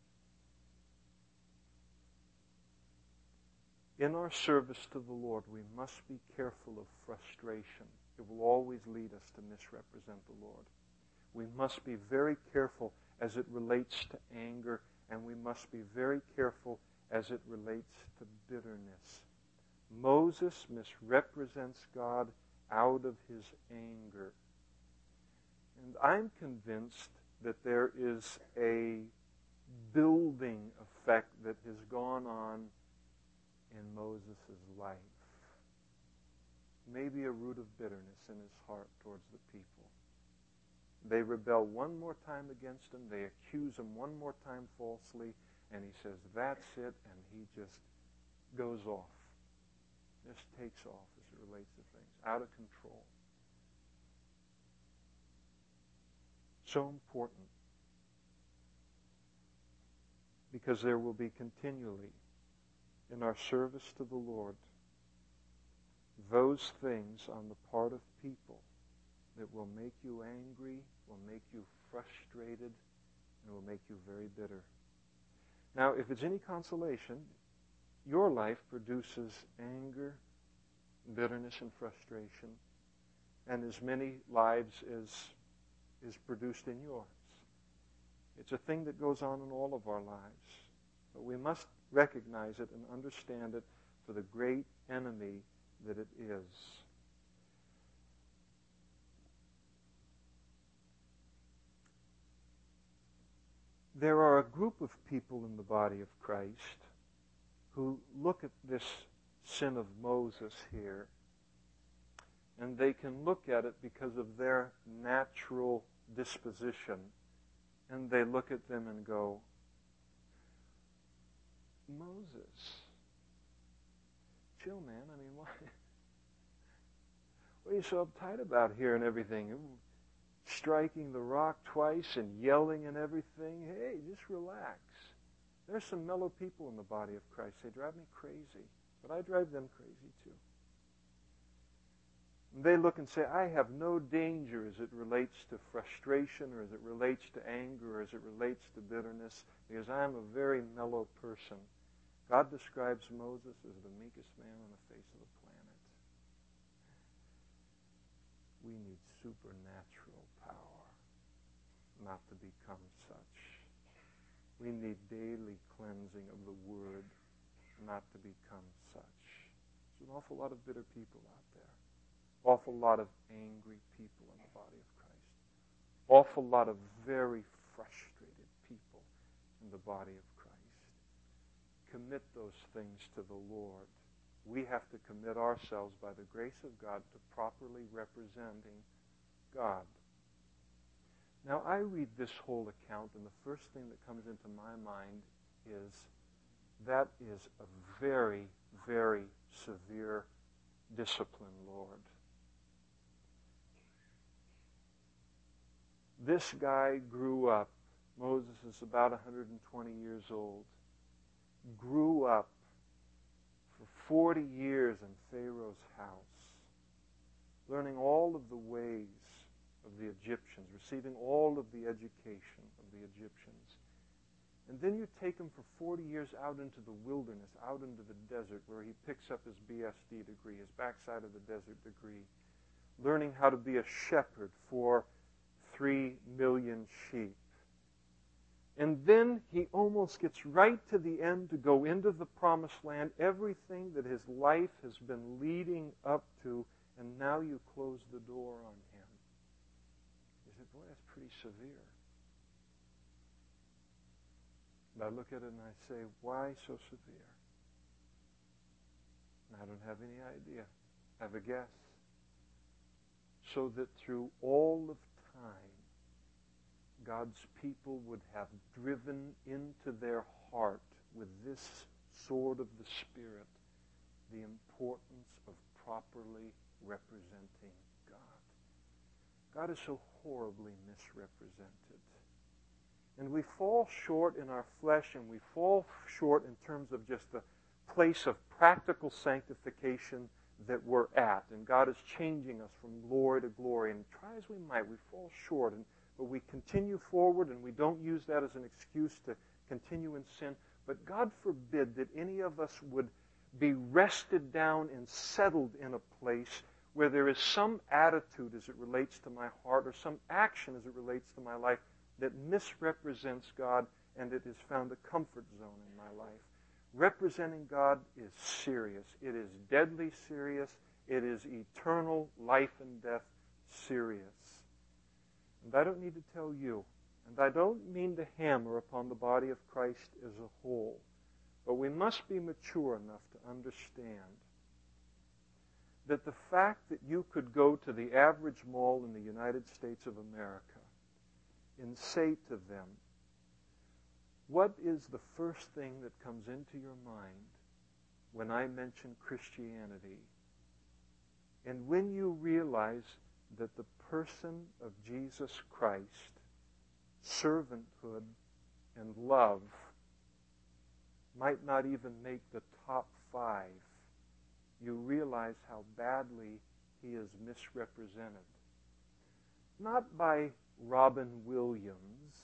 In our service to the Lord, we must be careful of frustration. It will always lead us to misrepresent the Lord. We must be very careful as it relates to anger, and we must be very careful as it relates to bitterness. Moses misrepresents God out of his anger. And I'm convinced that there is a building effect that has gone on in Moses' life. Maybe a root of bitterness in his heart towards the people. They rebel one more time against him. They accuse him one more time falsely. And he says, that's it. And he just goes off. Just takes off as it relates to things. Out of control. So important. Because there will be continually in our service to the Lord those things on the part of people that will make you angry, will make you frustrated, and will make you very bitter. Now, if it's any consolation, your life produces anger, bitterness, and frustration, and as many lives as is produced in yours. It's a thing that goes on in all of our lives. But we must recognize it and understand it for the great enemy that it is. There are a group of people in the body of Christ who look at this sin of Moses here, and they can look at it because of their natural disposition, and they look at them and go, Moses, chill, man. I mean, why? What are you so uptight about here and everything? Striking the rock twice and yelling and everything. Hey, just relax. There's some mellow people in the body of Christ. They drive me crazy, but I drive them crazy too. And they look and say, I have no danger as it relates to frustration or as it relates to anger or as it relates to bitterness because I am a very mellow person. God describes Moses as the meekest man on the face of the planet. We need supernatural power not to become such. We need daily cleansing of the Word not to become such. There's an awful lot of bitter people out there. Awful lot of angry people in the body of Christ. Awful lot of very frustrated people in the body of Christ. Commit those things to the Lord. We have to commit ourselves by the grace of God to properly representing God. Now, I read this whole account, and the first thing that comes into my mind is that is a very, very severe discipline, Lord. This guy grew up, Moses is about one hundred twenty years old, grew up for forty years in Pharaoh's house, learning all of the ways of the Egyptians, receiving all of the education of the Egyptians. And then you take him for forty years out into the wilderness, out into the desert, where he picks up his B S D degree, his backside of the desert degree, learning how to be a shepherd for three million sheep. And then he almost gets right to the end to go into the promised land, everything that his life has been leading up to, and now you close the door on him. You say, boy, that's pretty severe. And I look at it and I say, why so severe? And I don't have any idea. I have a guess. So that through all of time, God's people would have driven into their heart with this sword of the Spirit the importance of properly representing God. God is so horribly misrepresented. And we fall short in our flesh, and we fall short in terms of just the place of practical sanctification that we're at. And God is changing us from glory to glory. And try as we might, we fall short. And, but we continue forward, and we don't use that as an excuse to continue in sin. But God forbid that any of us would be rested down and settled in a place where there is some attitude as it relates to my heart or some action as it relates to my life that misrepresents God, and it has found a comfort zone in my life. Representing God is serious. It is deadly serious. It is eternal life and death serious. And I don't need to tell you, and I don't mean to hammer upon the body of Christ as a whole, but we must be mature enough to understand that the fact that you could go to the average mall in the United States of America and say to them, what is the first thing that comes into your mind when I mention Christianity? And when you realize that the person of Jesus Christ, servanthood and love, might not even make the top five, you realize how badly he is misrepresented. Not by Robin Williams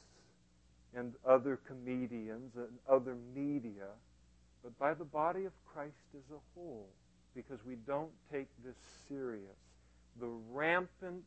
and other comedians and other media, but by the body of Christ as a whole, because we don't take this serious. The rampant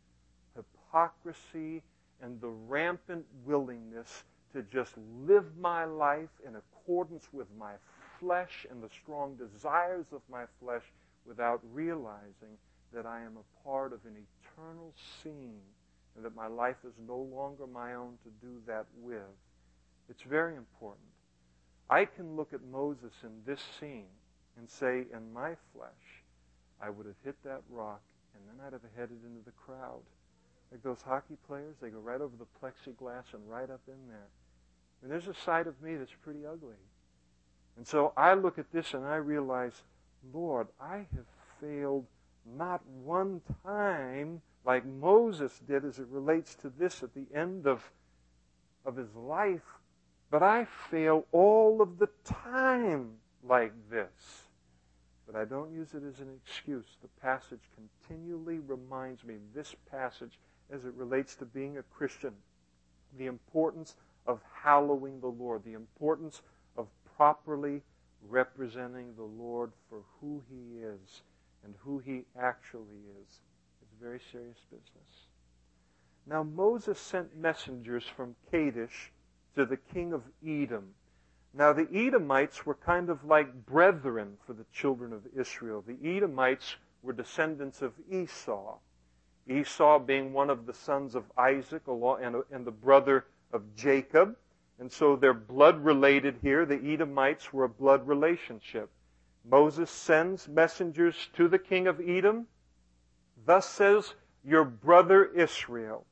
hypocrisy and the rampant willingness to just live my life in accordance with my flesh and the strong desires of my flesh without realizing that I am a part of an eternal scene and that my life is no longer my own to do that with. It's very important. I can look at Moses in this scene and say, in my flesh, I would have hit that rock and then I'd have headed into the crowd. Like those hockey players, they go right over the plexiglass and right up in there. And there's a side of me that's pretty ugly. And so I look at this and I realize, Lord, I have failed not one time like Moses did as it relates to this at the end of, of his life, But I fail all of the time like this. But I don't use it as an excuse. The passage continually reminds me, this passage, as it relates to being a Christian, the importance of hallowing the Lord, the importance of properly representing the Lord for who He is and who He actually is. It's very serious business. Now Moses sent messengers from Kadesh to the king of Edom. Now the Edomites were kind of like brethren for the children of Israel. The Edomites were descendants of Esau. Esau being one of the sons of Isaac and the brother of Jacob. And so they're blood related here. The Edomites were a blood relationship. Moses sends messengers to the king of Edom. Thus says your brother Israel,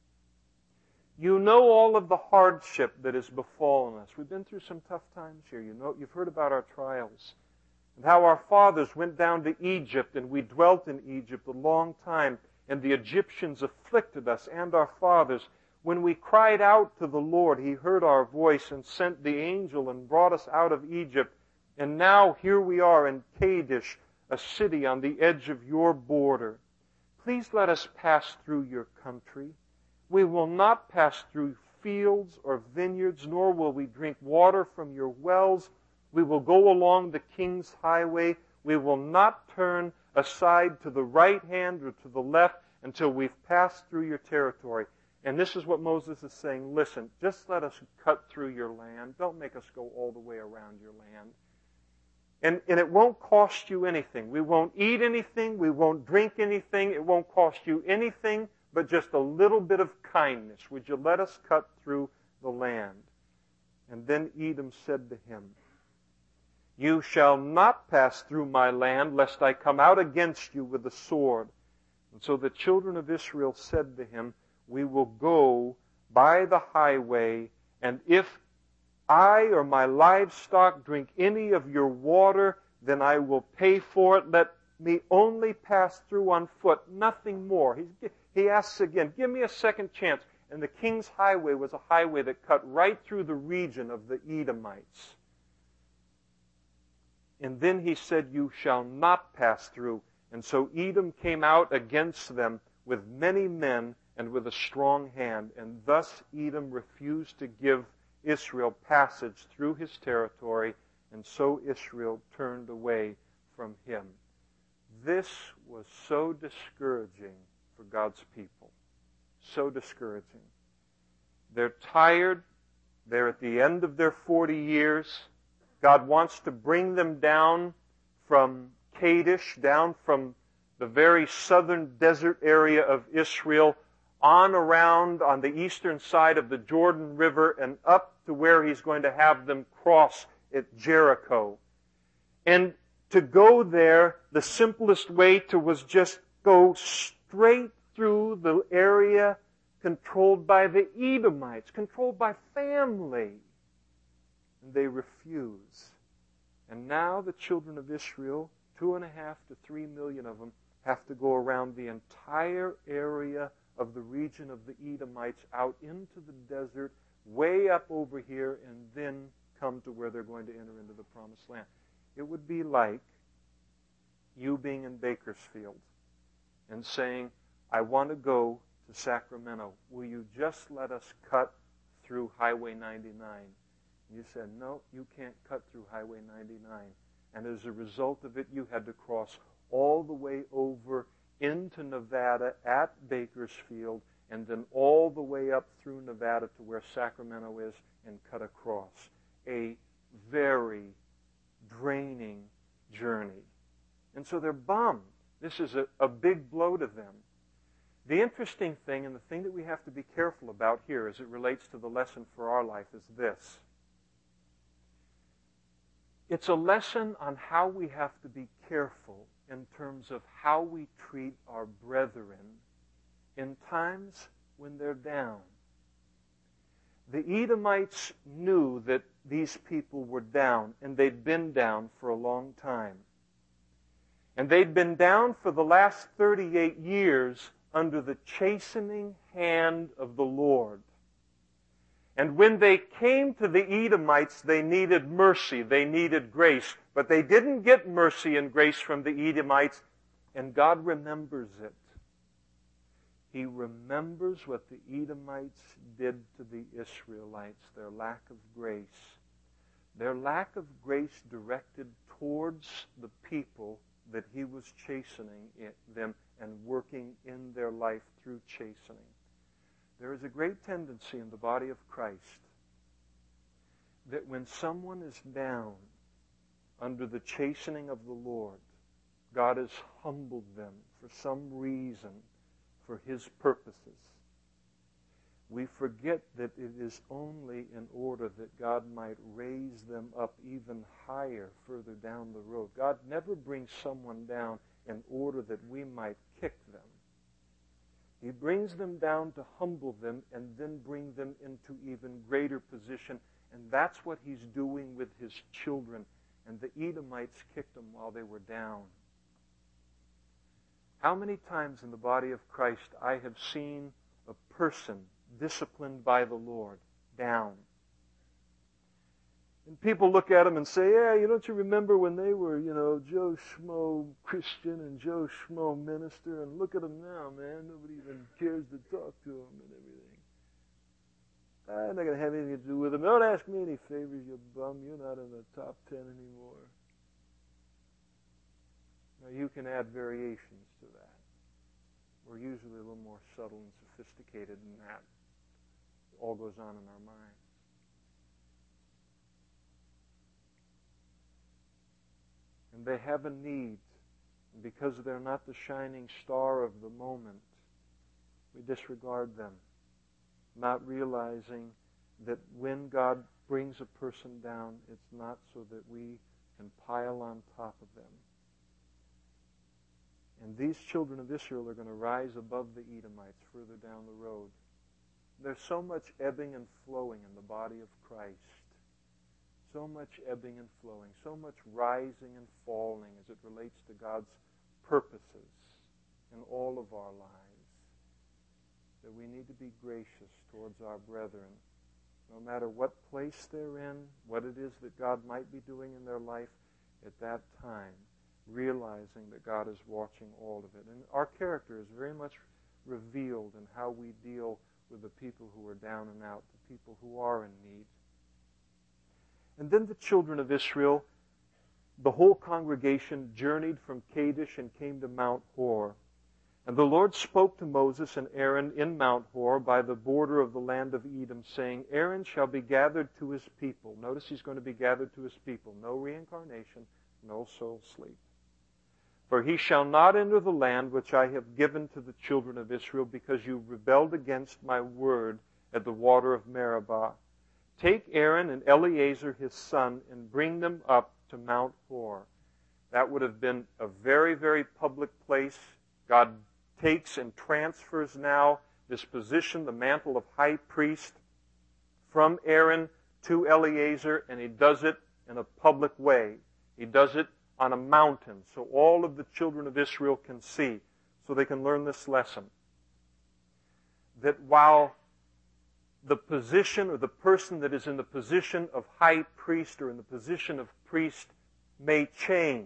you know all of the hardship that has befallen us. We've been through some tough times here. You know, you've heard about our trials and how our fathers went down to Egypt and we dwelt in Egypt a long time, and the Egyptians afflicted us and our fathers. When we cried out to the Lord, He heard our voice and sent the angel and brought us out of Egypt. And now here we are in Kadesh, a city on the edge of your border. Please let us pass through your country. We will not pass through fields or vineyards, nor will we drink water from your wells. We will go along the king's highway. We will not turn aside to the right hand or to the left until we've passed through your territory. And this is what Moses is saying. Listen, just let us cut through your land. Don't make us go all the way around your land. And, and it won't cost you anything. We won't eat anything. We won't drink anything. It won't cost you anything but just a little bit of kindness. Would you let us cut through the land? And then Edom said to him, you shall not pass through my land, lest I come out against you with the sword. And so the children of Israel said to him, we will go by the highway, and if I or my livestock drink any of your water, then I will pay for it. Let me only pass through on foot, nothing more. He's, he asks again, give me a second chance. And the king's highway was a highway that cut right through the region of the Edomites. And then he said, you shall not pass through. And so Edom came out against them with many men and with a strong hand. And thus Edom refused to give Israel passage through his territory, and so Israel turned away from him. This was so discouraging for God's people. So discouraging. They're tired. They're at the end of their forty years. God wants to bring them down from Kadesh, down from the very southern desert area of Israel, on around on the eastern side of the Jordan River and up to where He's going to have them cross at Jericho. And to go there, the simplest way to was just go straight through the area controlled by the Edomites, controlled by family. And they refuse. And now the children of Israel, two and a half to three million of them, have to go around the entire area of the region of the Edomites out into the desert, way up over here, and then come to where they're going to enter into the promised land. It would be like you being in Bakersfield and saying, I want to go to Sacramento. Will you just let us cut through Highway ninety-nine? And you said, no, you can't cut through Highway ninety-nine. And as a result of it, you had to cross all the way over into Nevada at Bakersfield, and then all the way up through Nevada to where Sacramento is and cut across. A very draining journey. And so they're bummed. This is a, a big blow to them. The interesting thing, and the thing that we have to be careful about here as it relates to the lesson for our life, is this. It's a lesson on how we have to be careful in terms of how we treat our brethren in times when they're down. The Edomites knew that these people were down, and they'd been down for a long time. And they'd been down for the last thirty-eight years under the chastening hand of the Lord. And when they came to the Edomites, they needed mercy, they needed grace. But they didn't get mercy and grace from the Edomites, and God remembers it. He remembers what the Edomites did to the Israelites, their lack of grace. Their lack of grace directed towards the people that He was chastening them and working in their life through chastening. There is a great tendency in the body of Christ that when someone is down under the chastening of the Lord, God has humbled them for some reason for His purposes. We forget that it is only in order that God might raise them up even higher further down the road. God never brings someone down in order that we might kick them. He brings them down to humble them and then bring them into even greater position. And that's what He's doing with His children. And the Edomites kicked them while they were down. How many times in the body of Christ I have seen a person disciplined by the Lord down. And people look at them and say, yeah, you don't you remember when they were, you know, Joe Schmo Christian and Joe Schmo minister, and look at them now, man. Nobody even cares to talk to them and everything. I'm not going to have anything to do with them. Don't ask me any favors, you bum. You're not in the top ten anymore. Now, you can add variations to that. We're usually a little more subtle and sophisticated than that. It all goes on in our minds. And they have a need. And because they're not the shining star of the moment, we disregard them, not realizing that when God brings a person down, it's not so that we can pile on top of them. And these children of Israel are going to rise above the Edomites further down the road. There's so much ebbing and flowing in the body of Christ. So much ebbing and flowing. So much rising and falling as it relates to God's purposes in all of our lives. That we need to be gracious towards our brethren. No matter what place they're in, what it is that God might be doing in their life at that time. Realizing that God is watching all of it. And our character is very much revealed in how we deal with the people who are down and out, the people who are in need. And then the children of Israel, the whole congregation journeyed from Kadesh and came to Mount Hor. And the Lord spoke to Moses and Aaron in Mount Hor by the border of the land of Edom, saying, Aaron shall be gathered to his people. Notice he's going to be gathered to his people. No reincarnation, no soul sleep. For he shall not enter the land which I have given to the children of Israel, because you rebelled against my word at the water of Meribah. Take Aaron and Eleazar his son and bring them up to Mount Hor. That would have been a very, very public place. God takes and transfers now this position, the mantle of high priest, from Aaron to Eleazar, and he does it in a public way. He does it on a mountain, so all of the children of Israel can see, so they can learn this lesson. That while the position or the person that is in the position of high priest or in the position of priest may change,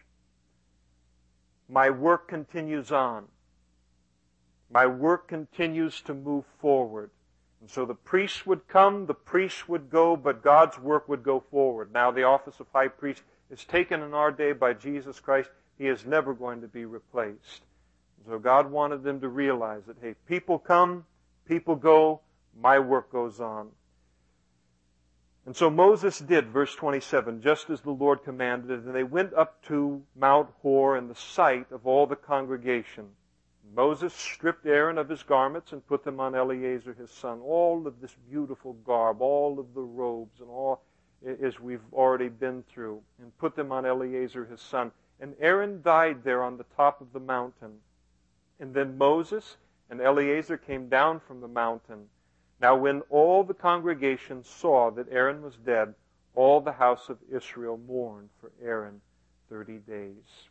my work continues on. My work continues to move forward. And so the priest would come, the priest would go, but God's work would go forward. Now the office of high priest is taken in our day by Jesus Christ. He is never going to be replaced. So God wanted them to realize that, hey, people come, people go, my work goes on. And so Moses did, verse twenty-seven, just as the Lord commanded, and they went up to Mount Hor in the sight of all the congregation. Moses stripped Aaron of his garments and put them on Eleazar his son. All of this beautiful garb, all of the robes, and all as we've already been through, and put them on Eleazar his son. And Aaron died there on the top of the mountain. And then Moses and Eleazar came down from the mountain. Now when all the congregation saw that Aaron was dead, all the house of Israel mourned for Aaron thirty days.